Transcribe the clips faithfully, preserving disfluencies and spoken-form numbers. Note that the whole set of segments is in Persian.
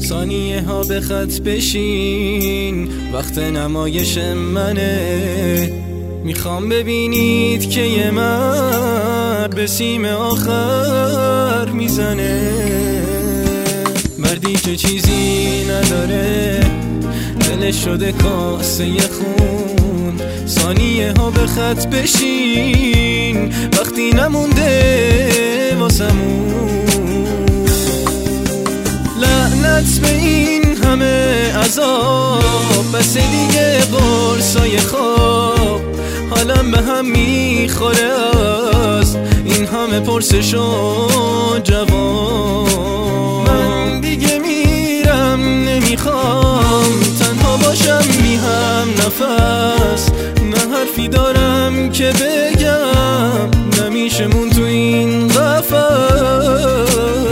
ثانیه ها به خط بشین، وقت نمایش منه. میخوام ببینید که یه مرد به سیم آخر میزنه، مردی که چیزی نداره، دلش شده کاسه خون. ثانیه ها به خط بشین، وقتی نمونده واسمون. لعنت به این همه عذاب، بس دیگه قرصای خواب. حالم به هم میخوره از این همه پرسش و جواب. من دیگه میرم، نمیخوام تنها باشم بی هم نفس. نه حرفی دارم که بگم، نمیشه مون تو این قفس.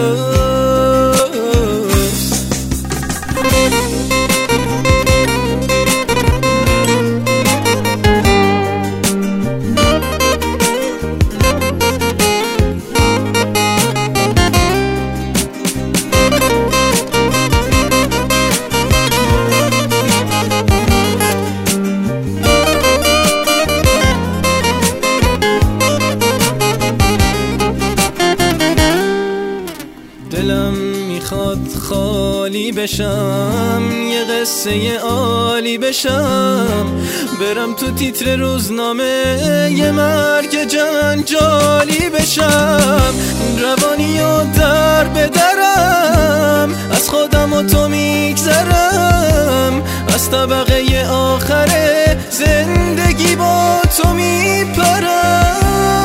دلم میخواد خالی بشم، یه قصه عالی بشم، برم تو تیتر روزنامه، یه مرگ جنجالی بشم. روانی و در بدرم، از خودم و تو میگذرم، از طبقه آخر زندگی با تو میپرم.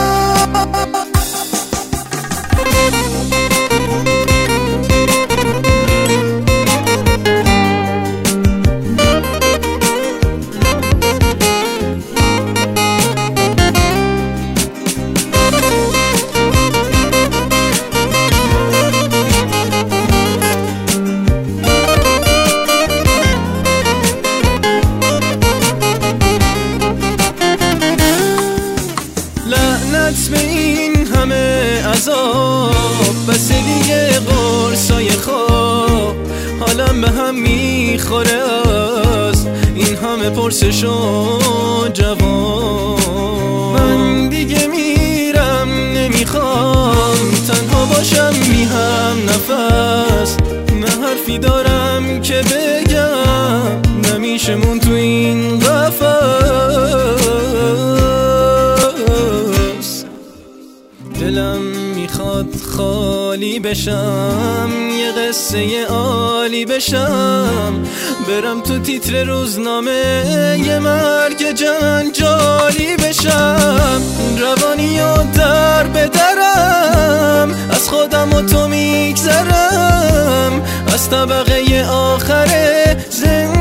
لعنت به این همه عذاب، بس دیگه قرصای خواب. حالم به هم میخوره از این همه پرسش و جواب. من دیگه میرم، نمیخوام تنها باشم بی هم نفس. نه حرفی دارم که بگم، نمیشه مون تو این قفس. دلم میخواد خالی بشم، یه قصه عالی بشم، برم تو تیتر روزنامه، یه مرگ جنجالی بشم. روانی و در بدرم، از خودم و تو میگذرم، از طبقه آخر زندگی